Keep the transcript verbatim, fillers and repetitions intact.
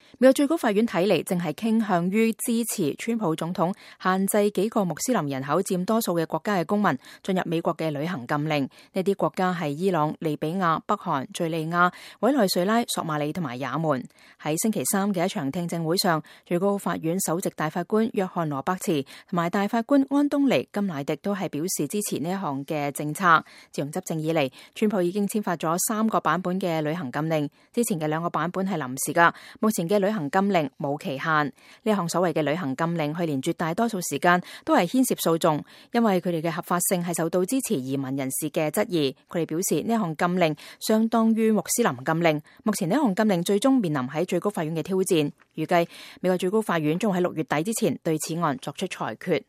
美國最高法院睇嚟正係傾向於支持川普總統限制幾個穆斯林人口佔多數嘅國家嘅公民進入美國嘅旅行禁令。呢啲國家係伊朗、利比亞、北韓、敘利亞、委內瑞拉、索馬里同埋也門。喺星期三嘅一場聽證會上，最高法院首席大法官約翰羅伯茨同埋大法官安東尼金乃迪都係表示支持呢一項嘅政策。自從執政以嚟，川普已經簽發咗三個版本嘅旅行禁令，之前嘅兩個版本係臨時噶，目前嘅旅行禁令冇期限。呢項所謂嘅旅行禁令，去年絕大多數時間都係牽涉訴訟，因為佢哋嘅合法性係受到支持移民人士嘅質疑。佢哋表示呢項禁令相當於穆斯林禁令。目前呢項禁令最終面臨喺最高法院嘅挑戰，預計美國最高法院將喺六月底之前對此案作出裁決。